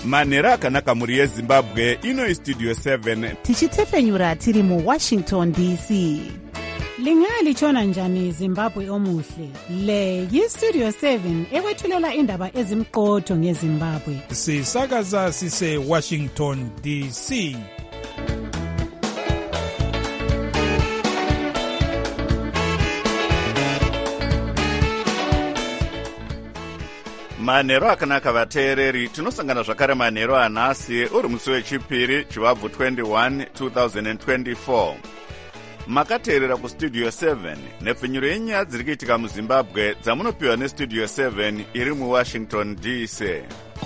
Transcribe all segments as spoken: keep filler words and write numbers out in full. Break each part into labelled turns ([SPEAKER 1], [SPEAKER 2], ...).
[SPEAKER 1] manhero akanaka muri yezimbabwe. Ino istudio seven
[SPEAKER 2] tichitefenyura tiri muwashington D C.
[SPEAKER 3] Lingalitshona njani Zimbabwe omuhle? Le yistudio seven ekwethulela indaba ezimqotho ngeZimbabwe.
[SPEAKER 4] Sisakaza sise Washington D C.
[SPEAKER 1] manhero akanaka vateereri, tinosangana zvakare manhero anhasi uri musi wechipiri chivabvu twenty-one two thousand twenty-four. Makateerera kustudio seven nepfinyuro yenyaya dziri kuitika muZimbabwe dzamunopiwa nestudio seven iri muWashington D C.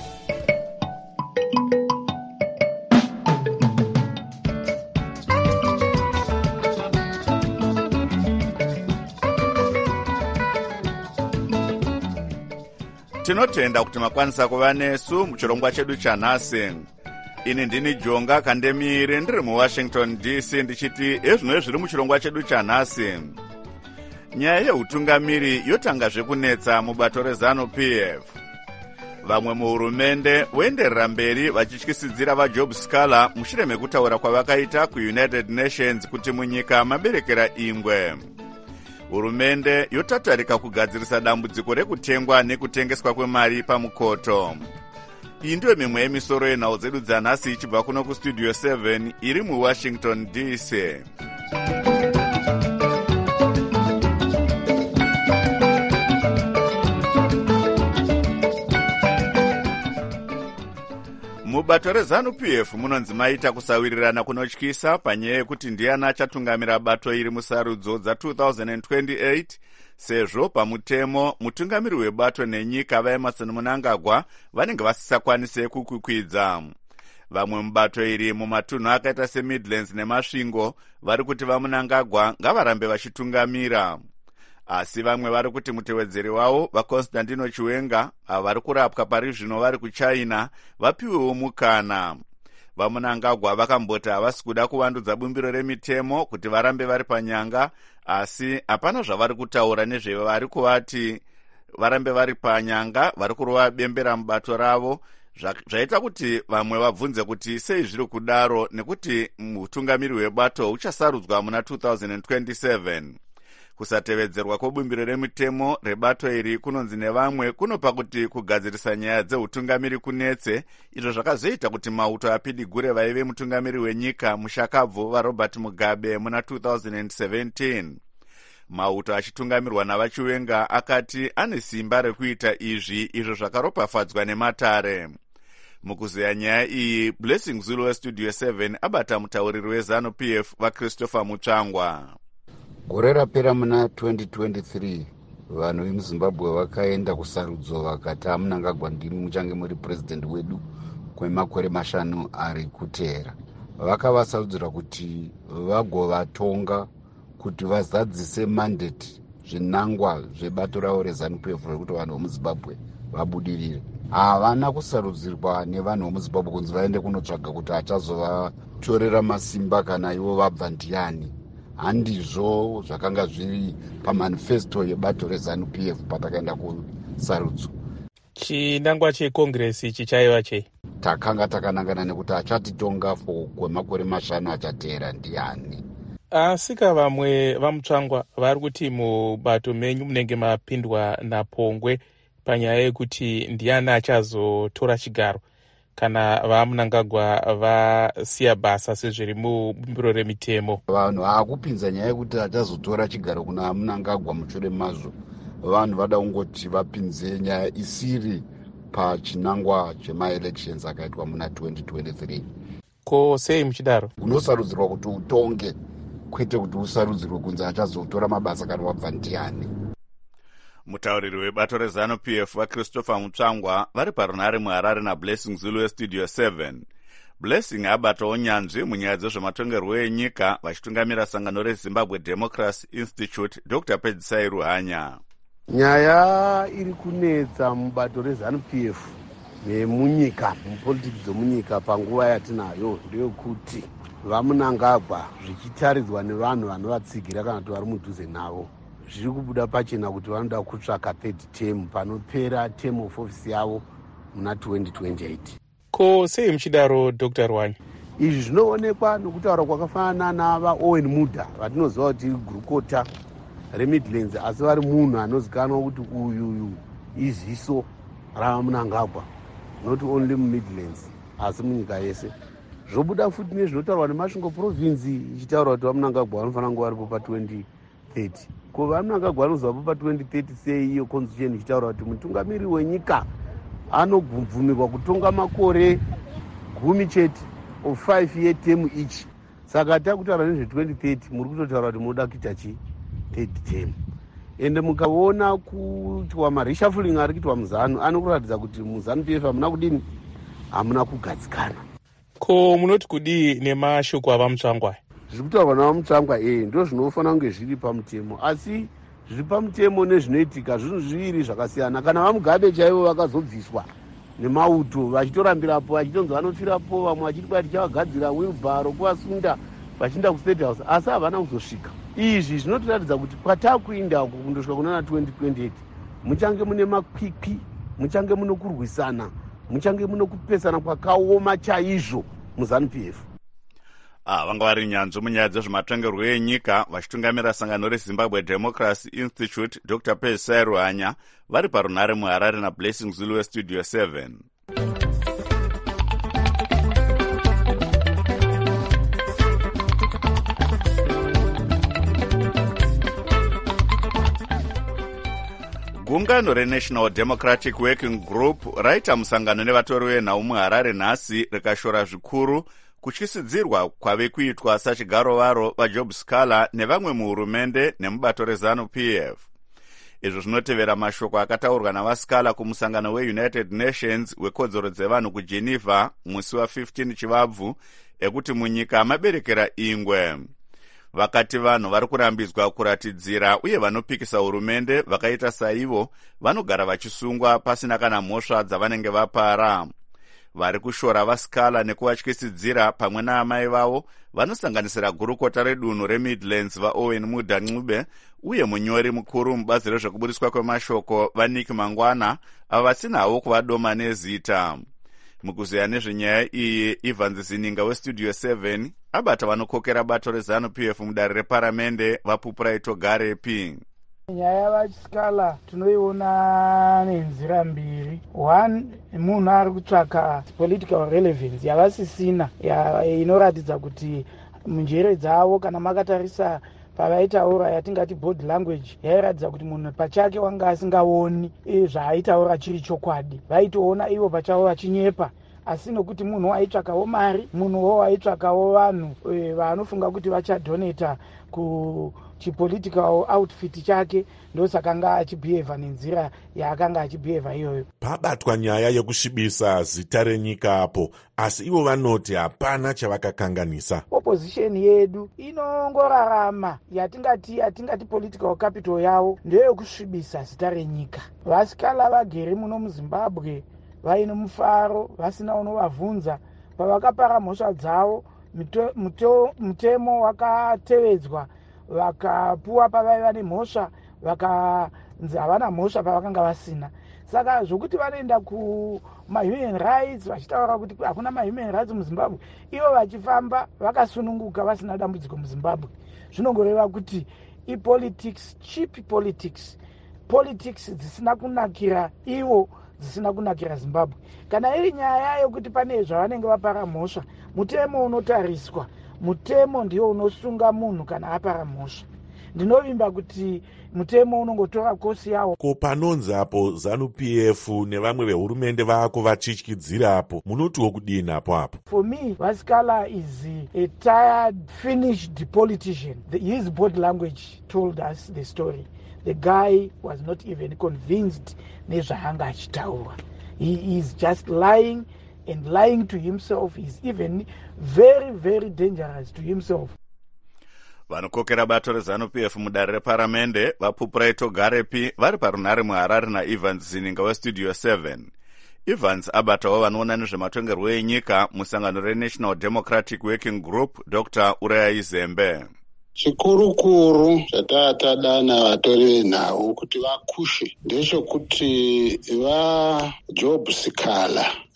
[SPEAKER 1] Tinotenda kuti makwanisa kuva nesu muchirongwa chedu chanhasi. Ini ndini Jonga Kandemire ndiri muWashington D C ndichiti ezvino zviri muchirongwa chedu chanhasi. Nyaya yeutungamiri yotangazve kunetsa mubato reZanu-P F. Vamwe muhurumende voenderera mberi vachityisidzira vaJob Scala mushure mekutaura kwavakaita kuUnited Nations kuti munyika maberekera ingwe. Hurumende yotatarika kugadzirisa dambudziko rekutengwa nekutengeswa kwemari pamukoto. Iyi ndiyo mimwe yemisoro yenhau dzedu dzanhasi ichibva kuno kustudio seven iri muWashington D C. Mubato reZanu-P F munonzi maita kusawirirana kunotyisa panyaya yekuti ndiani achatungamira bato iri musarudzo dza two thousand twenty-eight, sezvo pamutemo mutungamiri webato nenyika vaEmerson Mnangagwa vanenge vasisakwanise kukwikwidza. Vamwe mubato iri mumatunhu akaita seMidlands neMasvingo vari kuti vaMnangagwa ngavarambe vachitungamira. Asi vamwe vari kuti mutevedzeri wavo vaConstantino Chiwenga avo vari kurapwa pari zvino vari kuChina vapiwewo mukana. VaMnangagwa vakamboti havasi kuda kuvandudza bumbiro remitemo kuti varambe vari panyanga, asi hapana zvavari kutaura nezvevari kuvati varambe vari panyanga vari kurova bembera mubato ravo, zvaita kuti vamwe vabvunze kuti sei zviri kudaro nekuti mutungamiri webato uchasarudzwa muna two thousand twenty-seven. Kusatevedzerwa kwebumbiro remitemo rebato iri kunonzi nevamwe kunopa kuti kugadzirisa nyaya dzeutungamiri kunetse, izvo zvakazoita kuti mauto apidigure vaive mutungamiri wenyika mushakabvu vaRobert Mugabe muna two thousand seventeen. Mauto achitungamirwa navaChiwenga akati ane simba rekuita izvi, izvo zvakaropafadzwa nematare. Mukuzeya nyaya iyi, Blessing Zulu westudio seven abata mutauriri weZanu-P F vaChristopher Mutsvangwa.
[SPEAKER 5] Gore rapera muna twenty twenty-three vanhu vemuZimbabwe vakaenda kusarudzo vakati Mnangagwa ndimi muchange muri president wedu kwemakore mashanu ari kuteera. Vakavasarudzira kuti vagovatonga kuti vazadzise mandate zvinangwa zvebato ravo reZanu-P F rekuti vanhu vemuZimbabwe vabudirire. Havana kusarudzirwa nevanhu vemuZimbabwe kunzi vaende kunotsvaga kuti achazovatorera masimba kana ivo vabva ndiani. Handizvo zvakanga zviri pamanifesto yebato reZanu-P F patakaenda kusarudzo.
[SPEAKER 6] Chinangwa chekongresi chichaiva chei?
[SPEAKER 5] Takanga takanangana nekuti achatitonga for kwemakore mashanu achateera ndiani.
[SPEAKER 6] Asika vamwe vaMutsvangwa vari kuti mubato menyu munenge mapindwa napongwe panyaya yekuti ndiani achazotora chigaro kana vaMnangagwa vasiya basa sezviri mubumbiro remitemo.
[SPEAKER 5] Vanhu haakupinza nyaya yekuti achazotora chigaro kuna Mnangagwa mushure mazvo. Vanhu vada kungoti vapinze nyaya isiri pachinangwa chemaelections akaitwa muna twenty twenty-three.
[SPEAKER 6] Ko sei muchidaro?
[SPEAKER 5] Unosarudzirwa kuti utonge, kwete kuti usarudzirwe kunzi achazotora mabasa kana wabva ndiani.
[SPEAKER 1] Mutauriri webato reZanu-P F vaChristopher Mutsvangwa vari parunare muHarare naBlessing Zulu westudio seven. Blessing abatawo nyanzvi munyaya dzezvematongerwo enyika vachitungamira sangano reZimbabwe Democracy Institute Doctor Pedzisai Ruhanya.
[SPEAKER 7] Nyaya iri kunetsa mubato reZanu-P F nemunyika mupolitiki dzomunyika panguva yatinayo ndeyekuti vaMnangagwa zvichitaridzwa nevanhu vanovatsigira kana kuti vari mudhuze navo zviri kubuda pachena kuti vanoda kutsvaka third term panopera term of office yavo muna twenty twenty-eight.
[SPEAKER 6] Ko sei muchidaro Dr Rwanya?
[SPEAKER 7] Izvi zvinoonekwa nokutaura kwakafanana nava Owen Mudha vatinoziva kuti gurukota reMidlands, asi vari munhu anozikanwa kuti uyu uyu iziso raMnangagwa, not only muMidlands asi munyika yese. Zvobuda futi nezvinotaurwa nemasvingo province ichitaura kuti vaMnangagwa vanofanira kunge varipo pa2030. Ko vaMnangagwa vanozovapo pa2030 sei iyo constitution ichitaura kuti mutungamiri wenyika anobvumirwa kutonga makore gumi chete of five year term each. Saka takutaura nezve2030 muri kutotaura kuti munoda kuita chi third term. Ende mukaona kuitwa mareshuffling ari kuitwa muZANU anokuratidza kuti muZANU P F hamuna kudini, hamuna kugadzikana.
[SPEAKER 6] Ko munoti kudii nemashoko avamutsvangwa?
[SPEAKER 7] Zviri kutaurwa navamutsvangwa eh ndo zvinofanira kunge zviri pamutemo, asi zviri pamutemo nezvinoitika zvinhu zviviri zvakasiyana. Kana vaMugabe chaivo vakazobviswa nemauto vachitorambirapo vachitonzi vanofirapo, vamwe vachiti kwai tichavagadzira wheelbarrow kuvasunda vachienda kuState House, asi havana kuzosvika. Izvi zvinotiratidza kuti kwatakuenda uko kundosvika kunana twenty twenty-eight muchange mune makwikwi, muchange muno kurwisana, muchange muno kupesana kwakaoma chaizvo muZANU P F.
[SPEAKER 1] Ah, vanga vari nyanzvi munyaya dzezvematongerwo enyika vachitungamira sangano reZimbabwe Democracy Institute Dr Pezisai Rwanya vari parunhare muHarare naBlessing Zulu weStudio seven. Gungano reNational Democratic Working Group raita musangano nevatori venhau muHarare nhasi rikashora zvikuru kutyisidzirwa kwave kuitwa sachigaro varo vaJob Scaler nevamwe muhurumende nemubato reZANU P F. Izvo zvinotevera mashoko akataurwa navaScaler kumusangano weUnited Nations wekodzero dzevanhu kuGeneva musi wa15 Chivabvu ekuti munyika maberekera ingwe. Vakati vanhu vari kurambidzwa kuratidzira uye vanopikisa hurumende vakaita saivo vanogara vachisungwa pasina kana mhosva dzavanenge vapara. Vari kushora vaScaler nekuvatyisidzira pamwe naamai vavo vanosanganisira gurukota redunhu reMidlands vaOwen Mudha Ncube uye munyori mukuru mubazi rezvekubudiswa kwemashoko vaNick Mangwana avo vasina havo kuvadoma nezita. Mukuzeya nezvenyaya iyi Evans Zininga weStudio seven abata vanokokera bato reZANU P F mudare reparamende vapupura Togarepi.
[SPEAKER 8] Nyaya vaScaler tinoiona nenzira mbiri. One, munhu ari kutsvaka political relevance yavasisina inoratidza kuti munjere dzavo kana makatarisa pavaitaura yatingati body language yairatidza kuti munhu pachake wanga asingaoni zvaaitaura chiri chokwadi. Vaitoona ivo pachavo vachinyepa, asi nokuti munhu aitsvakawo mari, munhuwo aitsvakawo vanhu vanofunga kuti vachadonata kuchipolitical outfit chake, ndosakanga achibhihevha nenzira yaakanga achibhihevha iyoyo.
[SPEAKER 9] Pabatwa nyaya yekusvibisa zita renyika apo, asi ivo vanoti hapana chavakakanganisa.
[SPEAKER 8] Opposition yedu inongorarama yatingati yatingati political capital yavo ndeyokusvibisa zita renyika. VaScaler vagere muno muZimbabwe vaine mufaro vasina unovabvunza. Pavakapara mhosva dzavo mutemo wakatevedzwa, vakapuwa pavaiva nemhosva vakanzi havana mhosva pavakanga vasina. Saka zvokuti vanoenda kumahuman rights vachitaura kuti hakuna mahuman rights muZimbabwe, ivo vachifamba vakasununguka vasina dambudziko muZimbabwe, zvinongoreva kuti ipolitics, cheap politics, politics dzisina kunakira ivo, dzisina kunakira Zimbabwe. Kana iri nyaya yokuti pane zvavanenge vapara mhosva, mutemo unotariswa, mutemo ndio unosunga munhu kana apara mhosva. Ndinovimba kuti mutemo unongotora kosi yawo.
[SPEAKER 9] Ko panonzi apo ZANU P F nevamwe vehurumende vako vachityidzira apo, munotiwo kudini apo apo?
[SPEAKER 8] For me, vaScaler is a tired, finished politician. The, his body language told us the story. The guy was not even convinced nezvaanga achitaura. He is just lying and lying to himself. He's even very, very dangerous to himself.
[SPEAKER 1] Vanokokera bato reZANU P F mudare reparamende vapupura Togarepi vari parunhare muHarare naEvans Zininga weStudio seven. Evans abatawo vanoona nezvematongerwo enyika musangano reNational Democratic Working Group Dr Uraya Zembe.
[SPEAKER 10] Chikurukuru zvataatadana vatori venhau kuti vakushe ndechekuti vaJob Scaler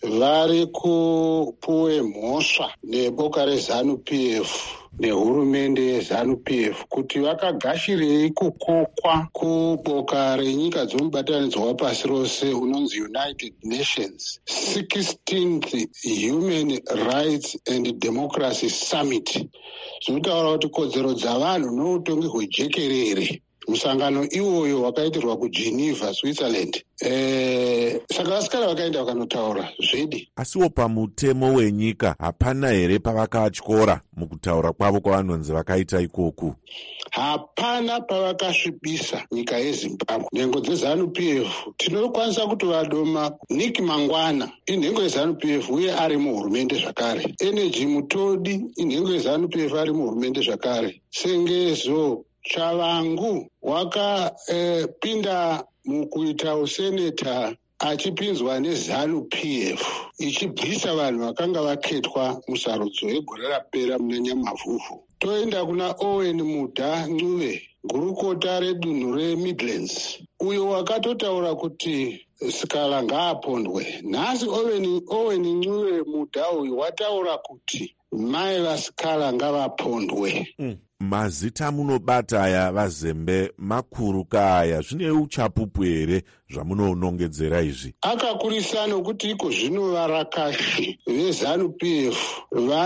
[SPEAKER 10] vari kupuwe mhosva neboka rezanu-p f nehurumende yezanu-p f kuti vakagashirei kukokwa kuboka renyika dzomubatanidzwa wapasi rose unonzi United Nations sixteenth Human Rights and Democracy Summit. Zvinotaura kuti kodzero dzavanhu noutongi hwejekerere musangano iwoyo wakaitirwa kuGeneva, Switzerland. Eh, saka vasikana vakaenda vakanotaura zvedi.
[SPEAKER 9] Asiwo pamutemo wenyika hapana here pavakatyora mukutaura kwavo kwavanonzi vakaita ikoku?
[SPEAKER 10] Hapana pavakasvibisa nyika yeZimbabwe. Nhengo dzezanu-p f tinokwanisa kuti vadoma Nick Mangwana inhengo yezanu-p f uye ari muhurumende zvakare. Energy Mutodi inhengo yezanu-p f ari muhurumende zvakare. Sengezo Chavangu wakapinda eh, mukuita useneta achipinzwa nezanu-p f ichibvisa vanhu vakanga vaketwa musarudzo yegore rapera muna Nyamavhuvhu. Toenda kuna Owen Mudha Ncube, gurukota redunhu reMidlands, uyo wakatotaura kuti Sikala ngaapondwe. Nhasi Owen, Owen Ncube Mudha uyu wataura kuti mai vaSikala ngavapondwe.
[SPEAKER 9] Mm. Mazita munobata aya vazembe makuru kaya zvine uchapupu here zvamunonongedzera izvi?
[SPEAKER 10] Akakurisa nokuti iko zvino varakashi vezanu-p f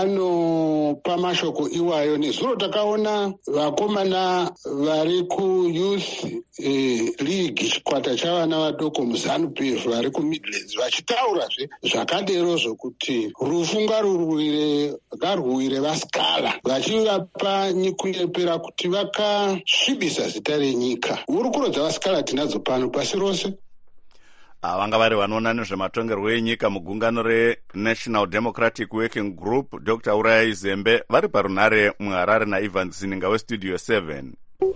[SPEAKER 10] vanopa mashoko iwayo. Nezuro takaona vakomana vari kuyouth eh, league chikwata chavana vadoko muzanu-p f vari kuMidlands vachitaurazve zvakadero zvokuti rufu ngarurwire ngarwire vasikala, vachivapa nyikunyepera kuti vakasvibisa zita renyika. Hurukuro dzavasikala tinadzo pano pasi rose.
[SPEAKER 1] Vanga vari vanoona nezvematongerwo enyika mugungano reNational Democratic Working Group, Doctor Uraya Zembe, vari parunhare muHarare naIvan Zininga weStudio seven.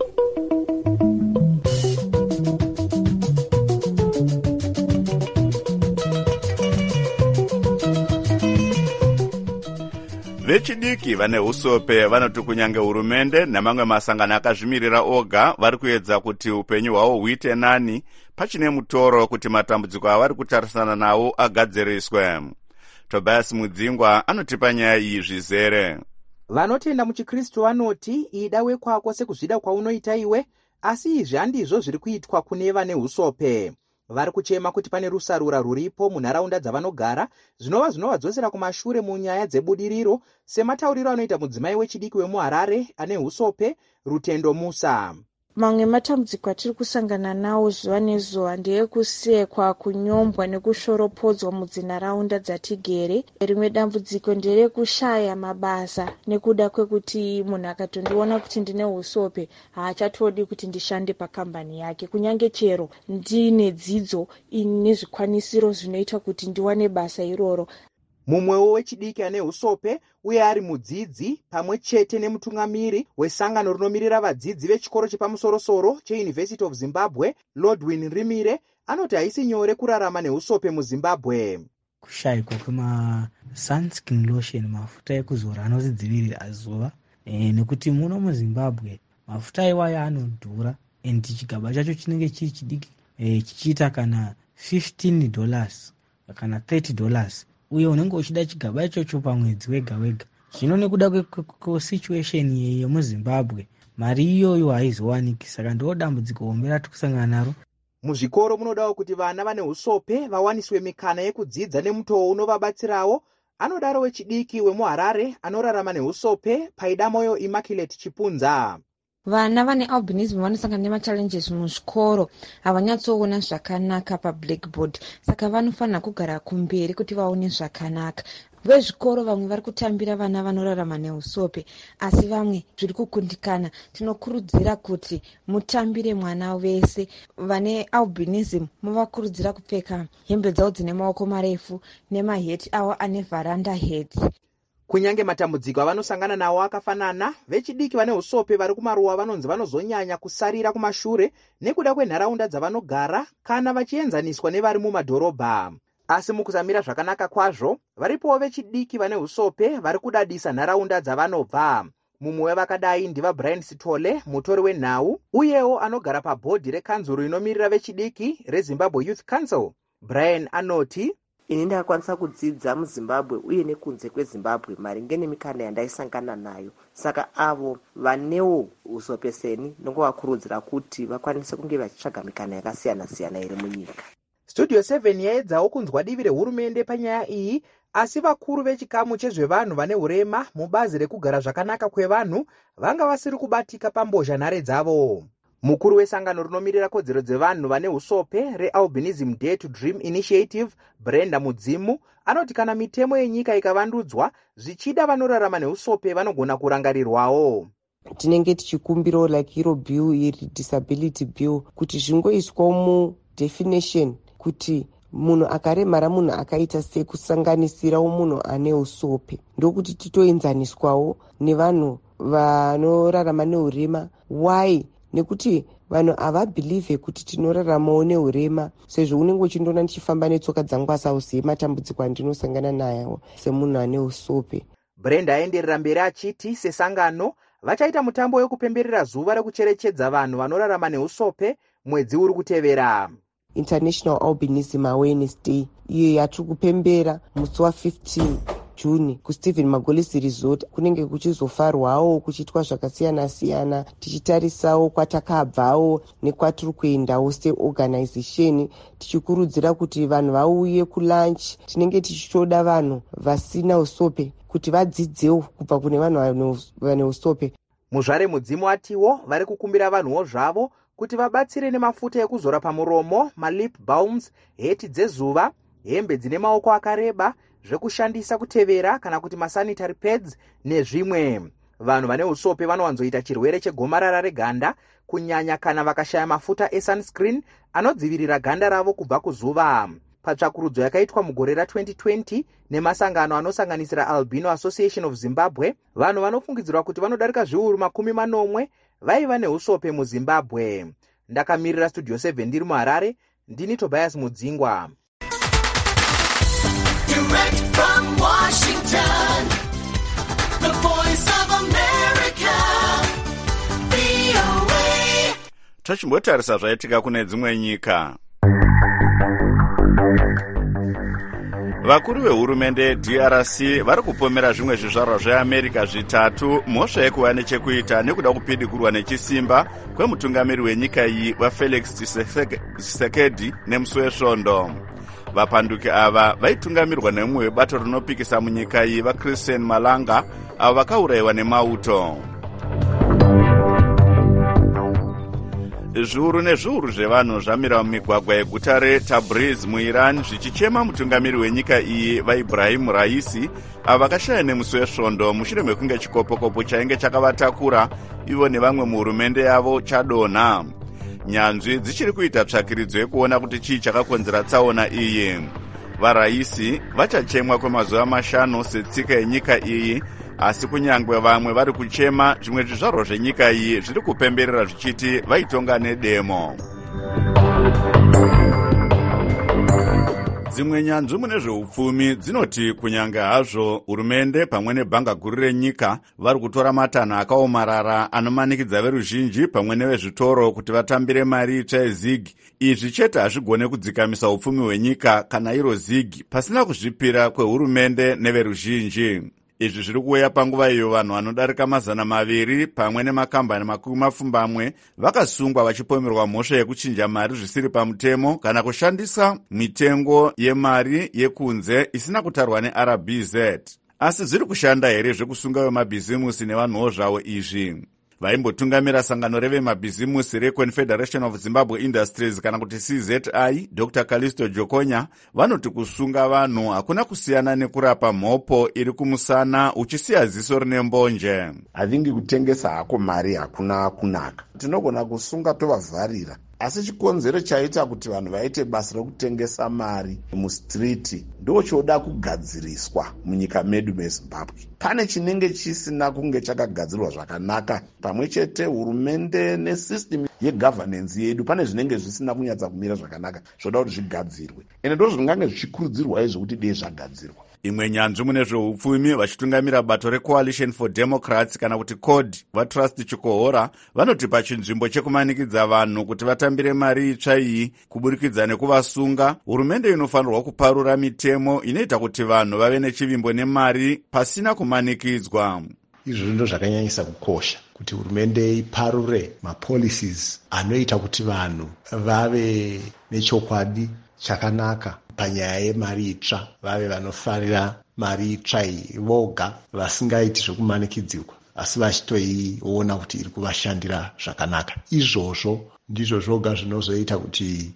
[SPEAKER 1] Vechidiki vane usope vanoti kunyange hurumende nemamwe masangano akazvimirira oga vari kuedza kuti upenyu hwavo huite nani pachine mutoro kuti matambudziko avari kutarisana nawo agadziriswe. Tobias Mudzingwa anotipa nyaya iyi zvizere.
[SPEAKER 11] Vanotenda muchikristu vanoti ida wekwako sekuzvida kwaunoita iwe, asi izvi handizvo zviri kuitwa kune vane usope. Vari kuchema kuti pane rusarura ruripo munharaunda dzavanogara zvinova zvinovadzosera kumashure munyaya dzebudiriro, sematauriro anoita mudzimai wechidiki wemuHarare ane usope, Rutendo Musa.
[SPEAKER 12] Mamwe matambudziko atiri kusangana nawo zuva nezuva ndeyekusekwa, kunyombwa nekushoropodzwa mudzinharaunda dzatigere. Rimwe dambudziko nderekushaya mabasa nekuda kwekuti munhu akatondiona kuti ndine usope haachatodi kuti ndishande pakambani yake, kunyange chero ndine dzidzo nezvikwanisiro zvinoita kuti ndiwane basa iroro.
[SPEAKER 11] Mumwewo wechidiki ane usope uye ari mudzidzi pamwe chete nemutungamiri wesangano rinomirira vadzidzi vechikoro chepamusoro-soro cheUniversity of Zimbabwe, Lordwin Rimire, anoti haisi nyore kurarama neusope muZimbabwe.
[SPEAKER 13] Kushayikwa kwema-sunscreen lotion, mafuta ekuzora anodzivirira zuva, e, nekuti muno muZimbabwe mafuta iwayo anodhura and chigaba chacho chinenge chiri chidiki e, chichiita kana fifteen dollars kana thirty dollars. Uye unenge uchida chigaba ichocho pamwedzi wega wega. Zvino nekuda kwesituation yemuZimbabwe mari iyoyo haizowaniki, saka ndo dambudziko hombe ratikusangana naro.
[SPEAKER 11] Muzvikoro munodawo kuti vana vane usope vawaniswe mikana yekudzidza nemutoo unovabatsirawo. Anodaro wechidiki wemuHarare anorarama neusope Paidamoyo Immaculate Chipunza.
[SPEAKER 12] Vana vane albinism vanosangana nemachallenges muzvikoro, havanyatsoona zvakanaka pablackboard, saka vanofanira kugara kumberi kuti vaone zvakanaka. Vezvikoro vamwe vari kutambira vana vanorarama neusope, asi vamwe zviri kukundikana. Tinokurudzira kuti mutambire mwana wese. Vane albinism muvakurudzira kupfeka hembe dzavo dzine maoko marefu nemaheti avo ane veranda hats.
[SPEAKER 11] Kunyange matambudziko avanosangana nawo akafanana, vechidiki vane usope vari kumaruwa vanonzi vanozonyanya kusarira kumashure nekuda kwenharaunda dzavanogara kana vachienzaniswa nevari mumadhorobha. Asi mukuzamira zvakanaka kwazvo, varipowo vechidiki vane usope vari kudadisa nharaunda dzavanobva. Mumwe wevakadai ndiva Brian Sitole, mutori wenhau, uyewo anogara pabhodhi rekanzuro inomirira vechidiki reZimbabwe Youth Council. Brian anoti,
[SPEAKER 14] ini ndakakwanisa kudzidza muzimbabwe uye nekunze kwezimbabwe maringe nemikana yandaisangana nayo. Saka avo vanewo usopeseni ndingovakurudzira kuti vakwanise kunge vachitsvaga mikana yakasiyana siyana iri munyika.
[SPEAKER 11] Studio seven yaedzawo kunzwa divi rehurumende panyaya iyi, asi vakuru vechikamu chezvevanhu vane urema mubazi rekugara zvakanaka kwevanhu vanga vasiri kubatika pambozha nhare dzavo. Mukuru wesangano rinomirira kodzero dzevanhu vane usope reAlbinism Dare to Dream Initiative, Brenda Mudzimu, anoti kana mitemo yenyika ikavandudzwa zvichida vanorarama neusope vanogona kurangarirwawo.
[SPEAKER 14] Tinenge tichikumbirawo like iro bill iri disability bill kuti zvingoiswa mu definition kuti munhu akaremara munhu akaita sekusanganisirawo munhu ane usope, ndokuti titoenzaniswawo nevanhu vanorarama neurema. Why? Nekuti vanhu havabhilivhe kuti tinoraramawo neurema, sezvo unenge uchindoona ndichifamba netsoka dzangu asauzive matambudziko andinosangana nayo semunhu ane usope.
[SPEAKER 11] Brenda aenderera mberi achiti sesangano vachaita mutambo wekupemberera zuva rekucherechedza vanhu vanorarama neusope mwedzi uri kutevera.
[SPEAKER 14] International Albinism Awareness Day iyo yatiri kupembera musi wa15 June kuStephen Magolizi Resort kunenge kuchizofarwawo kuchiitwa zvakasiyana siyana, tichitarisawo kwatakabvawo nekwatiri kuendawo seorganization, tichikurudzira kuti vanhu vauye kulunch. Tinenge tichitoda vanhu vasina usope kuti vadzidzewo kubva kune vanhu vane usope.
[SPEAKER 11] Muzvare Mudzimu atiwo vari kukumbira vanhuwo zvavo kuti vabatsire nemafuta ekuzora pamuromo, malip balms, heti dzezuva, hembe dzine maoko akareba, zvekushandisa kutevera kana kuti masanitary pads nezvimwe. Vanhu vane usope vanowanzoita chirwere chegomarara reganda kunyanya kana vakashaya mafuta esunscreen anodzivirira ganda ravo kubva kuzuva. Patsvakurudzo yakaitwa mugore ra twenty twenty nemasangano anosanganisira Albino Association of Zimbabwe, vanhu vanofungidzirwa kuti vanodarika zviuru makumi manomwe vaiva neusope muZimbabwe. Ndakamirira Studio seven ndiri muHarare, ndini Tobias Mudzingwa.
[SPEAKER 15] Direct from Washington, the voice of America, V O A.
[SPEAKER 1] Tachimbotarisa zvaitika kune dzimwe nyika. Vakuru vehurumende D R C vari kupomera zvimwe zvizvarwa zveAmerica zvitatu mhosva yekuva nechekuita nekuda kupidikurwa nechisimba kwemutungamiri wenyika iyi vaFelix Tshisekedi nemusi wesvondo. Vapanduki ava vaitungamirwa nemumwe webato rinopikisa munyika iyi vaChristine Malanga avo vakaurayiwa nemauto. Zviuru nezviuru zvevanhu zvamira mumigwagwa yeguta reTabriz muIran zvichichema mutungamiri wenyika iyi vaIbrahim Raisi avo vakashaya nemusi wesvondo mushure mekunge chikopokopo chainge chakavatakura ivo nevamwe muhurumende yavo chadonha. Nyanzvi dzichiri kuita tsvakiridzo yekuona kuti chii chakakonzera tsaona iyi. VaRaisi vachachemwa kwemazuva mashanu setsika yenyika iyi, asi kunyangwe vamwe vari kuchema zvimwe zvizvarwa zvenyika iyi zviri kupemberera zvichiti vaitonga nedemo. Dzimwe nyanzvi mune zveupfumi dzinoti kunyange hazvo hurumende pamwe nebhanga guru renyika vari kutora matanho akaomarara anomanikidza veruzhinji pamwe nevezvitoro kuti vatambire mari itsva yezig, izvi chete hazvigone kudzikamisa upfumi hwenyika kana iro zig pasina kuzvipira kwehurumende neveruzhinji. Izvi zviri kuuya panguva iyo vanhu vanodarika mazana maviri pamwe nemakambani makumi mapfumbamwe vakasungwa vachipomerwa mhosva yekuchinja mari zvisiri pamutemo kana kushandisa mitengo yemari yekunze isina kutarwa neR B Z. Asi zviri kushanda here zvekusunga vemabhizimusi nevanhuwo zvavo izvi? Vaimbotungamira sangano revemabhizimusi reConfederation of Zimbabwe Industries kana kuti C Z I, Doctor Callisto Jokonya, vanoti kusunga vanhu hakuna kusiyana nekurapa mhopo iri kumusana uchisiya ziso rine mbonje.
[SPEAKER 16] Havingi kutengesa hako mari hakuna kunaka. Tinogona kusunga tovavharira. Asi chikonzero chaita kuti vanhu vaite basa rekutengesa mari mustriti ndochoda kugadziriswa munyika medu meZimbabwe. Pane chinenge chisina kunge chakagadzirwa zvakanaka pamwe chete hurumende nesystem yegovernance yedu, pane zvinenge zvisina kunyatsa kumira zvakanaka zvoda kuti zvigadzirwe. Ende ndozvo zvingange zvichikurudzirwa izvo kuti dei zvagadzirwa.
[SPEAKER 1] imwe nyanzvi mune zveupfumi vachitungamira bato recoalition for democrats kana kuti cod vatrust chikohora vanoti pachinzvimbo chekumanikidza vanhu kuti vatambire mari itsva iyi kuburikidza nekuvasunga, hurumende inofanirwa kuparura mitemo inoita kuti vanhu vave nechivimbo nemari pasina kumanikidzwa.
[SPEAKER 17] Izvo ndo zvakanyanyisa kukosha kuti hurumende iparure mapolicies anoita kuti vanhu vave nechokwadi chakanaka panyaya yemari itsva, vave vanofarira mari itsva iyi voga vasingaiti zvekumanikidzirwa asi vachitoiona kuti iri kuvashandira zvakanaka. Izvozvo ndizvo zvoga zvinozoita kuti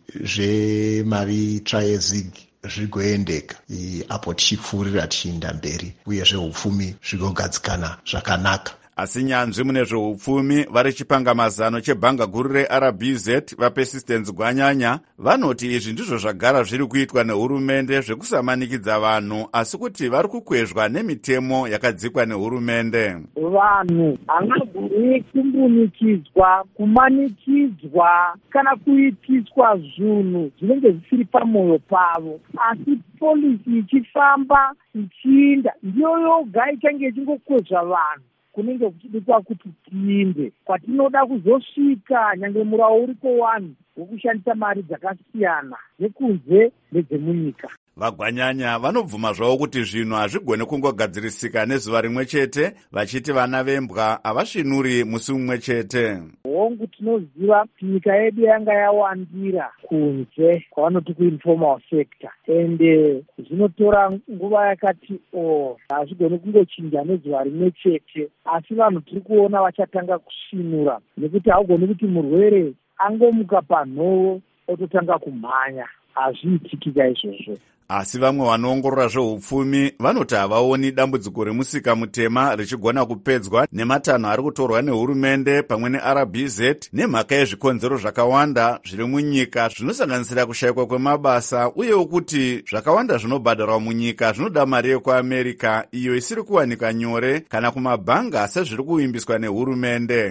[SPEAKER 17] zvemari itsva yezig zvigoendeka apo tichipfuurira tichienda mberi uye zveupfumi zvigogadzikana zvakanaka.
[SPEAKER 1] Asi nyanzvi mune zveupfumi vari chipangamazano chebhanga guru reR B Z vaPersistence Gwanyanya vanoti izvi ndizvo zvagara zviri kuitwa nehurumende zvekusamannikidza vanhu asi kuti vari kukwezva nemitemo yakadzikwa nehurumende.
[SPEAKER 8] Vanhu havagoni kumbunikidzwa, kumanikidzwa kana kuitiswa zvinhu zvinenge zvisiri pamwoyo pavo, asi polisi ichifamba ichiinda ndiyo yoga ichange ichingokwezva vanhu kunenge kuchidikwa kuti tiinde kwatinoda kuzosvika. Nyange murawo uriko wani wokushandisa mari dzakasiyana nekunze nedzemunyika.
[SPEAKER 1] Vagwanyanya vanobvuma zvavo kuti zvinhu hazvigone kungogadzirisika nezuva rimwe chete, vachiti vana vembwa havasvinuri musi mumwe chete.
[SPEAKER 8] Hongu tinoziva kuti nyika yedu yanga yawandira kunze kwavanoti kuinformal sector, ende zvinotora nguva yakati o hazvigone kungochinja nezuva rimwe chete, asi vanhu tiri kuona vachatanga kusvinura nekuti haugoni kuti murwere angomuka panhoo ototanga kumhanya. Hazviitikika izvozvo.
[SPEAKER 1] Asi vamwe vanoongorora zveupfumi vanoti havaoni dambudziko remusika mutema richigona kupedzwa nematanho ari kutorwa nehurumende pamwe neR B Z nemhaka yezvikonzero zvakawanda zviri munyika zvinosanganisira kushayikwa kwemabasa uyewo kuti zvakawanda zvinobhadharwa munyika zvinoda mari yekuAmerica iyo isiri kuwanika nyore kana kumabhanga sezviri kuvimbiswa nehurumende.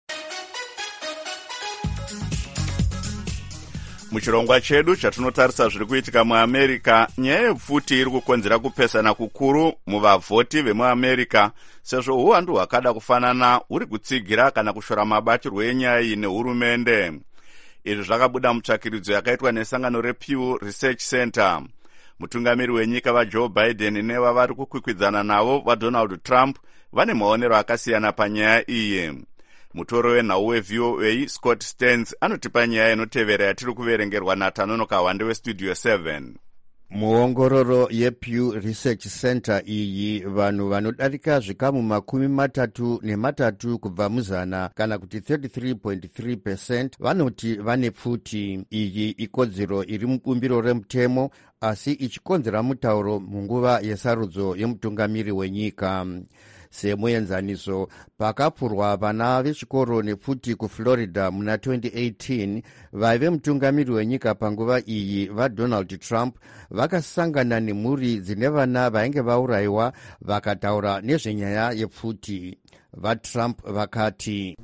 [SPEAKER 1] Muchirongwa chedu chatinotarisa zviri kuitika muAmerica, nyaya yepfuti iri kukonzera kupesana kukuru muvavhoti vemuAmerica sezvo uwandu hwakada kufanana huri kutsigira kana kushora mabatirwo enyaya iyi nehurumende. Izvi zvakabuda mutsvakiridzo yakaitwa nesangano rePew Research Center. Mutungamiri wenyika vaJoe Biden nevavari kukwikwidzana navo vaDonald Trump vane maonero akasiyana panyaya iyi. Mutoro wenhau weV O A Scott Stearns anotipa nyaya inotevera yatiri kuverengerwa naTanonoka Wande weStudio seven.
[SPEAKER 18] Muongororo yePew Research Center iyi vanhu vanodarika zvikamu makumi matatu nematatu kubva muzana kana kuti thirty-three point three percent vanoti vane pfuti. Iyi ikodzero iri mubumbiro remutemo asi ichikonzera mutauro munguva yesarudzo yemutungamiri wenyika. Semuenzaniso, pakapurwa vana vechikoro nepfuti kuFlorida muna twenty eighteen, vaive mutungamiri wenyika panguva iyi vaDonald Trump vakasangana nemhuri dzine vana vainge vaurayiwa vakataura nezvenyaya yepfuti. VaTrump vakati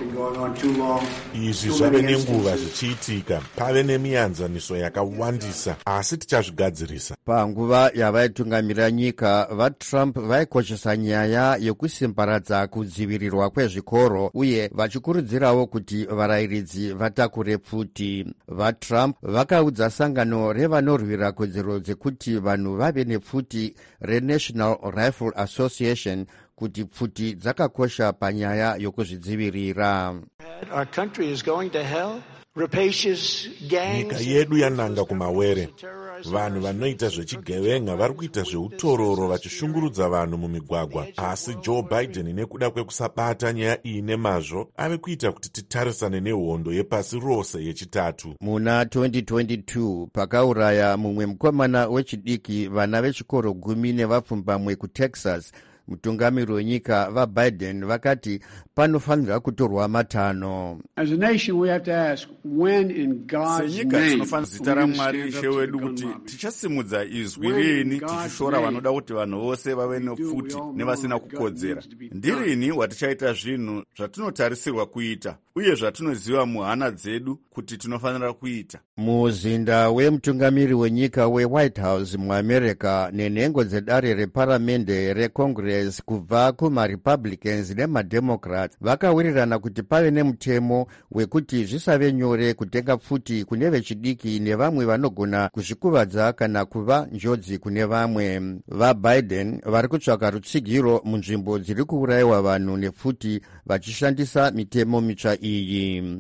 [SPEAKER 9] izvi zvave nenguva zvichiitika, pave nemianzaniso yakawandisa asi tichazvigadzirisa.
[SPEAKER 18] Panguva yavaitungamira nyika, vaTrump vaikoshesa nyaya yekusimbaradza kudzivirirwa kwezvikoro uye vachikurudzirawo kuti varayiridzi vatakure pfuti. VaTrump vakaudza sangano revanorwira kodzero dzekuti vanhu vave nepfuti reNational Rifle Association kuti pfuti dzakakosha panyaya yokuzvidzivirira.
[SPEAKER 19] Our country is going to hell. Rapacious gangs.
[SPEAKER 9] Nyika yedu yananga kumawere. Vanhu vanoita zvechigevenga vari kuita zveutororo vachishungurudza vanhu mumigwagwa. Asi Joe Biden nekuda kwekusabata nyaya iyi nemazvo ave kuita kuti titarisane nehondo yepasi rose yechitatu.
[SPEAKER 18] Muna twenty twenty-two pakauraya mumwe mukomana wechidiki vana vechikoro gumi nevapfumbamwe kuTexas. mutungamiri wenyika vabiden vakati panofanira kutorwa matanho.
[SPEAKER 1] senyika tinofanira zita ramwari ishe wedu kuti tichasimudza izwi rini tichishora vanoda kuti vanhu vose vave nepfuti nevasina kukodzera. ndirini watichaita zvinhu zvatinotarisirwa kuita uye zvatinoziva muhana dzedu kuti tinofanira kuita.
[SPEAKER 18] muzinda wemutungamiri wenyika wewhite house muamerica nenhengo dzedare reparamende recongress kubva kumarepublicans nemademocrats vakawirirana kuti pave nemutemo wekuti zvisave nyore kutenga pfuti kune vechidiki nevamwe vanogona kuzvikuvadza kana kuva njodzi kune vamwe. vabiden vari kutsvaka rutsigiro munzvimbo dziri kuurayiwa vanhu nepfuti vachishandisa mitemo mitsva iyi.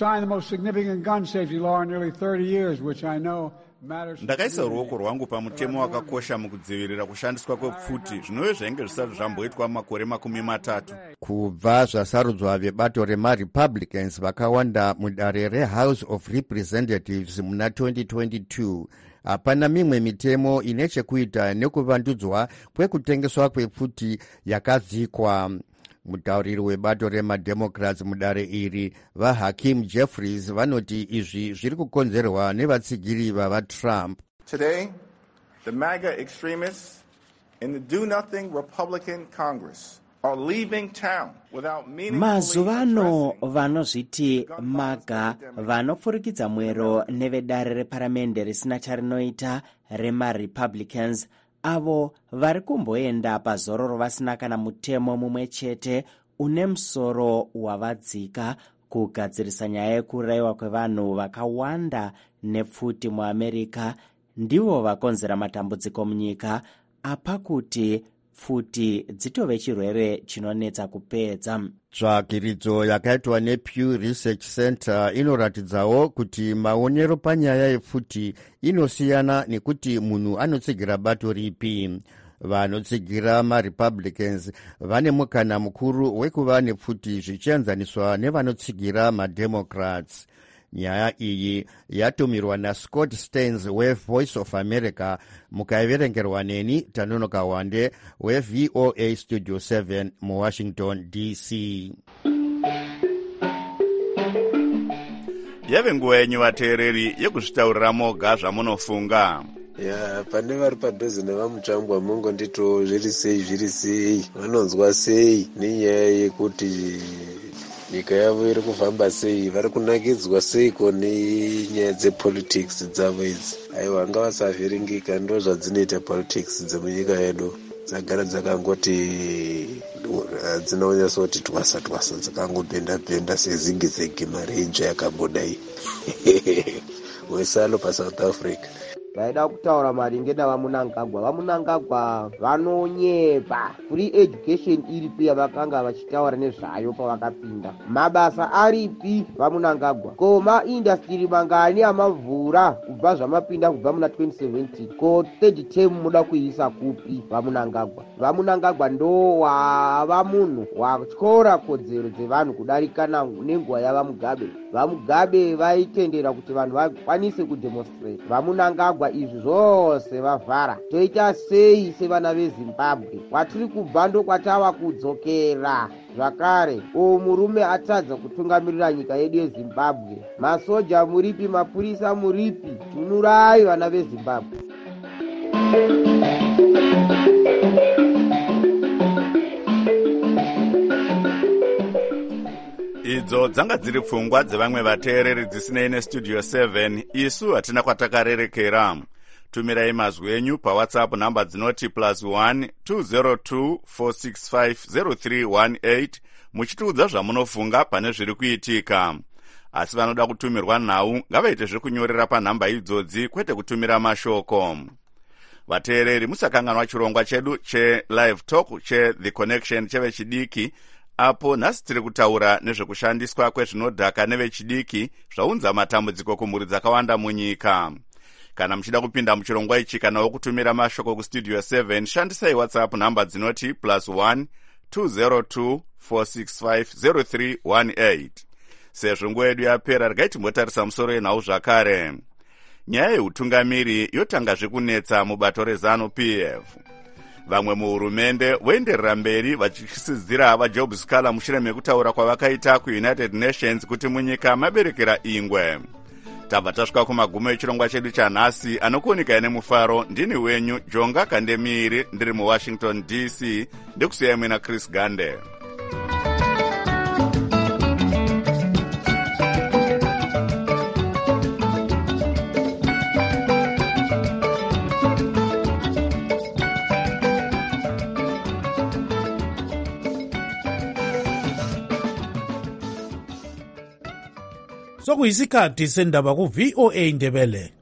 [SPEAKER 1] ndakaisa ruoko rwangu pamutemo wakakosha mukudzivirira kushandiswa kwepfuti zvinove zvainge zvisati zvamboitwa makore makumi matatu.
[SPEAKER 18] kubva zvasarudzwa vebato remarepublicans vakawanda mudare rehouse of representatives muna twenty twenty-two hapana mimwe mitemo ine chekuita nekuvandudzwa kwekutengeswa kwepfuti yakadzikwa. mutauriri webato remademocrats mudare iri vahakim jeffries vanoti izvi zviri kukonzerwa nevatsigiri vavatrump.
[SPEAKER 20] Today, the MAGA extremists in the do-nothing Republican Congress are leaving town without meaningfully
[SPEAKER 21] mazuva ano vanozviti maga vanopfurikidza mwero nevedare reparamende risina charinoita remarepublicans avo vari kumboenda pazororo vasina kana mutemo mumwe chete une musoro wavadzika kugadzirisa nyaya yekurayiwa kwevanhu vakawanda nepfuti muamerica ndivo vakonzera matambudziko munyika apa kuti pfuti dzitove chirwere chinonetsa kupedza.
[SPEAKER 18] tsvakiridzo yakaitwa nepew research center inoratidzawo kuti maonero panyaya yepfuti inosiyana nekuti munhu anotsigira bato ripi. vanotsigira marepublicans vane mukana mukuru wekuva nepfuti zvichienzaniswa nevanotsigira mademocrats. nyaya iyi yatumirwa nascott stearns wevoice of america mukaiverengerwa neni tanonoka wande wevoa studio seven muwashington D C.
[SPEAKER 1] yave nguva yenyu vateereri yekuzvitaurira moga zvamunofunga.
[SPEAKER 22] ya pane vari padhuze nevamutsvambwa mungondito zviri sei zviri sei vanonzwa sei nenyaya yekuti nyika yavo iri kufamba sei vari kunakidzwa seiko nenyaya dzepolitics dzavo idzi. aiwa anga vasavhiringika ndo zvadzinoita politics dzemunyika yedu dzagara dzakangoti dzinonyasoti twasa twasa dzakangobhenda bhenda sezigizegi mari intsva yakabuda iyi wesalo pasouth africa.
[SPEAKER 23] ndaida kutaura maringe navamunangagwa. vamunangagwa vanonyepa. free education iripi yavakanga vachitaura nezvayo pavakapinda. mabasa aripi vamunangagwa? ko maindastiri mangani amavhura kubva zvamapinda kubva muna twenty seventeen? ko third term muda kuisa kupi vamunangagwa? vamunangagwa ndo wava munhu watyora kodzero dzevanhu kudarika nenguva yavamugabe. vamugabe vaitendera kuti vanhu vakwanise kudemonstrate. vamunangagwa izvi zvose vavhara. toita sei sevana vezimbabwe kwatiri kubva ndo kwatava kudzokera zvakare? uyu murume atadza kutungamirira nyika yedu yezimbabwe. masoja muripi? mapurisa muripi? tunurai vana vezimbabwe.
[SPEAKER 1] idzo dzanga dziri pfungwa dzevamwe vateereri dzisinei nestudio seven. isu hatina kwatakarerekera. tumirai mazwi enyu pawhatsapp nhamba dzinoti plus one two zero two four six five zero three one eight muchitiudza zvamunofunga pane zviri kuitika. asi vanoda kutumirwa nhau ngavaite zvekunyorera panhamba idzodzi kwete kutumira mashoko. vateereri musakanganwa chirongwa chedu chelive talk cheThe Connection chevechidiki apo nhasi tiri kutaura nezvekushandiswa kwezvinodhaka nevechidiki zvaunza matambudziko kumhuri dzakawanda munyika. kana muchida kupinda muchirongwa ichi kana wokutumira mashoko kustudio seven shandisai whatsapp nhamba dzinoti plus one two zero two four six five zero three one eight. sezvo nguva yedu yapera regai timbotarisa musoro yenhau zvakare. nyaya yeutungamiri yotangazve kunetsa mubato rezanu P F. vamwe muhurumende voenderera mberi vachisidzira vajob scaler mushure mekutaura kwavakaita kuunited nations kuti munyika maberekera ingwe. tabva tasvika kumagumo echirongwa chedu chanhasi. anokuonekai nemufaro ndini wenyu jonga kandemiri ndiri muwashington D C ndikusiyai mwina Chris Gande.
[SPEAKER 2] sokuyisikhathi sendaba ku V O A Ndebele.